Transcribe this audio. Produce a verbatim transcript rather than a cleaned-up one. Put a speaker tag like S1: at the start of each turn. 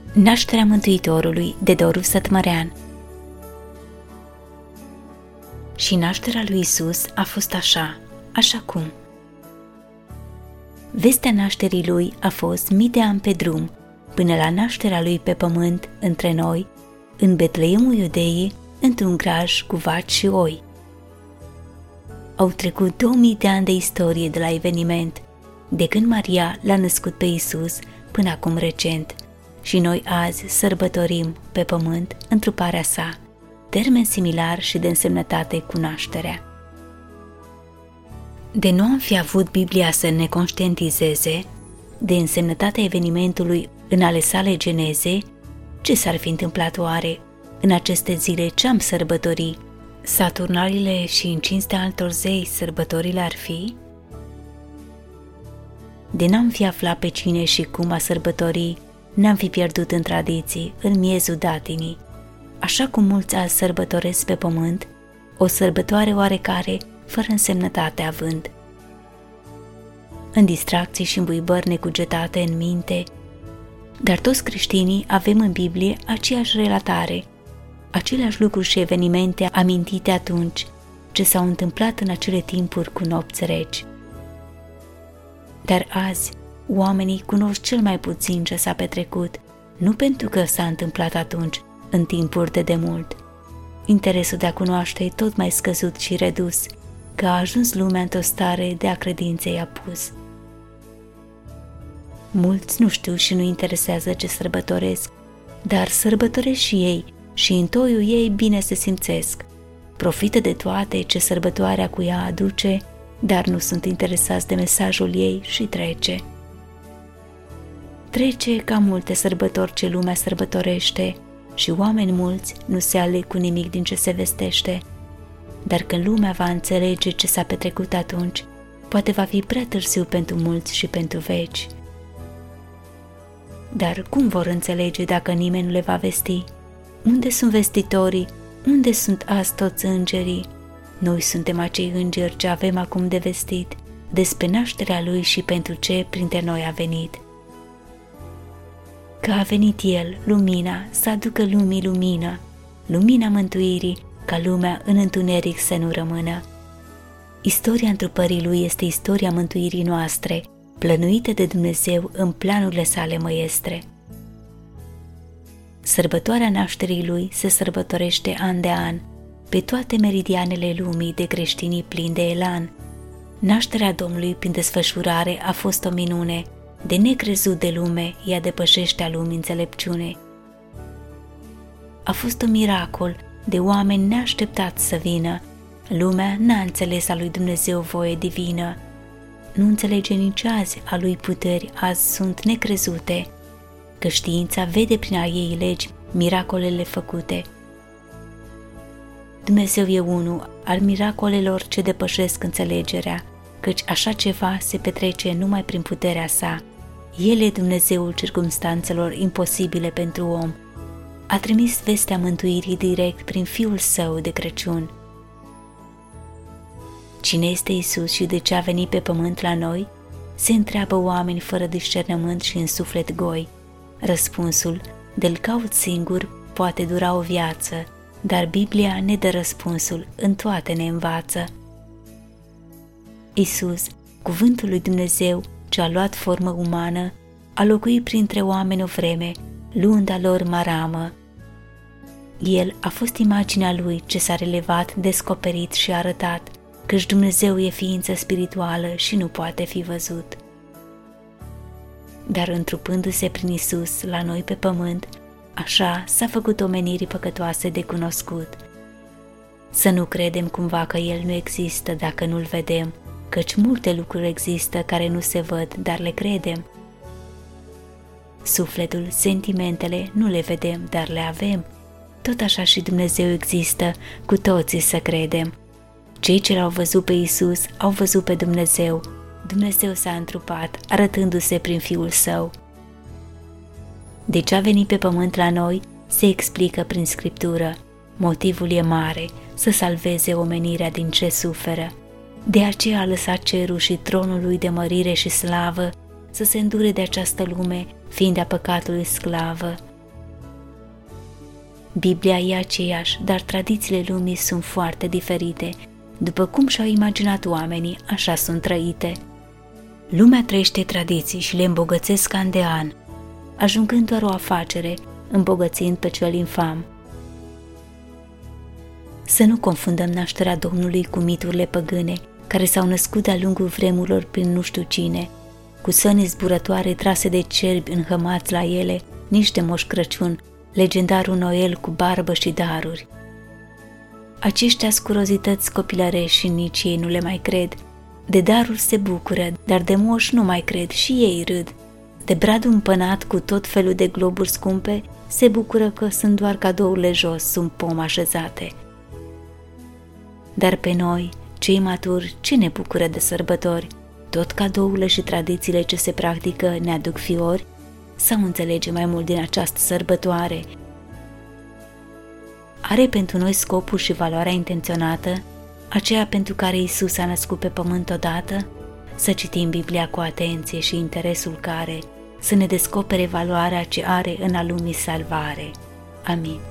S1: Nașterea Mântuitorului de Doru Sătmărean. Și nașterea lui Iisus a fost așa, așa cum. Vestea nașterii lui a fost mii de ani pe drum, până la nașterea lui pe pământ, între noi, în Betleemul Iudeii, într-un graj cu vaci și oi. Au trecut două mii de ani de istorie de la eveniment, de când Maria l-a născut pe Iisus până acum recent, și noi azi sărbătorim pe pământ întruparea sa, termen similar și de însemnătate cu nașterea. De nu am fi avut Biblia să ne conștientizeze de însemnătatea evenimentului în ale sale geneze, ce s-ar fi întâmplat oare în aceste zile ce am sărbători? Saturnalile și în cinstea altor zei sărbătorile ar fi? De n-am fi aflat pe cine și cum a sărbători, n-am fi pierdut în tradiții, în miezul datinii, așa cum mulți azi sărbătoresc pe pământ, o sărbătoare oarecare, fără însemnătate având. În distracții și îmbuibări necugetate în minte, dar toți creștinii avem în Biblie aceeași relatare, aceleași lucruri și evenimente amintite atunci, ce s-au întâmplat în acele timpuri cu nopți reci. Dar azi, oamenii cunosc cel mai puțin ce s-a petrecut, nu pentru că s-a întâmplat atunci, în timpuri de demult. Interesul de a cunoaște e tot mai scăzut și redus, că a ajuns lumea într-o stare de a credinței apus. Mulți nu știu și nu interesează ce sărbătoresc, dar sărbătoresc și ei și în toiul ei bine se simțesc. Profită de toate ce sărbătoarea cu ea aduce, dar nu sunt interesați de mesajul ei și trece. Trece ca multe sărbători ce lumea sărbătorește și oameni mulți nu se aleg cu nimic din ce se vestește. Dar când lumea va înțelege ce s-a petrecut atunci, poate va fi prea târziu pentru mulți și pentru veci. Dar cum vor înțelege dacă nimeni nu le va vesti? Unde sunt vestitorii? Unde sunt azi toți îngerii? Noi suntem acei îngeri ce avem acum de vestit despre nașterea lui și pentru ce printre noi a venit. Că a venit El, lumina, să aducă lumii lumină, lumina mântuirii, ca lumea în întuneric să nu rămână. Istoria întrupării Lui este istoria mântuirii noastre, plănuită de Dumnezeu în planurile sale măiestre. Sărbătoarea nașterii Lui se sărbătorește an de an, pe toate meridianele lumii de creștinii plini de elan. Nașterea Domnului prin desfășurare a fost o minune, de necrezut de lume, ea depășește a lumii înțelepciune. A fost un miracol, de oameni neașteptați să vină, lumea n-a înțeles a lui Dumnezeu voie divină. Nu înțelege nici azi a lui puteri, azi sunt necrezute, că știința vede prin a ei legi miracolele făcute. Dumnezeu e unul al miracolelor ce depășesc înțelegerea, căci așa ceva se petrece numai prin puterea sa. El e Dumnezeul circumstanțelor imposibile pentru om. A trimis vestea mântuirii direct prin Fiul Său de Crăciun. Cine este Iisus și de ce a venit pe pământ la noi? Se întreabă oameni fără discernământ și în suflet goi. Răspunsul, de-l caut singur, poate dura o viață, dar Biblia ne dă răspunsul, în toate ne învață. Iisus, cuvântul lui Dumnezeu, ce a luat formă umană, a locuit printre oameni o vreme, luând a lor maramă. El a fost imaginea lui ce s-a relevat, descoperit și arătat, căci Dumnezeu e ființă spirituală și nu poate fi văzut. Dar întrupându-se prin Iisus la noi pe pământ, așa s-a făcut omenirii păcătoase de cunoscut. Să nu credem cumva că El nu există dacă nu-L vedem, căci multe lucruri există care nu se văd, dar le credem. Sufletul, sentimentele, nu le vedem, dar le avem. Tot așa și Dumnezeu există, cu toții să credem. Cei ce l-au văzut pe Iisus au văzut pe Dumnezeu. Dumnezeu s-a întrupat, arătându-se prin Fiul Său. De ce a venit pe pământ la noi, se explică prin Scriptură. Motivul e mare, să salveze omenirea din ce suferă. De aceea a lăsat cerul și tronul lui de mărire și slavă să se îndure de această lume, fiind a păcatului sclavă, Biblia e aceeași, dar tradițiile lumii sunt foarte diferite. După cum și-au imaginat oamenii, așa sunt trăite. Lumea trăiește tradiții și le îmbogățesc an de an, ajungând doar o afacere, îmbogățind pe cel infam. Să nu confundăm nașterea Domnului cu miturile păgâne, care s-au născut de-a lungul vremurilor prin nu știu cine, cu săni zburătoare trase de cerbi înhămați la ele, nici de Moș Crăciun, legendarul Noel cu barbă și daruri. Aceștia scurozități copilărești și nici ei nu le mai cred. De daruri se bucură, dar de moș nu mai cred și ei râd. De bradul împănat cu tot felul de globuri scumpe, se bucură că sunt doar cadourile jos, sub pom așezate. Dar pe noi, cei maturi, ce ne bucură de sărbători? Tot cadourile și tradițiile ce se practică ne aduc fiori? Sau înțelege mai mult din această sărbătoare? Are pentru noi scopul și valoarea intenționată, aceea pentru care Iisus a născut pe pământ odată? Să citim Biblia cu atenție și interesul care să ne descopere valoarea ce are în a lumii salvare. Amin.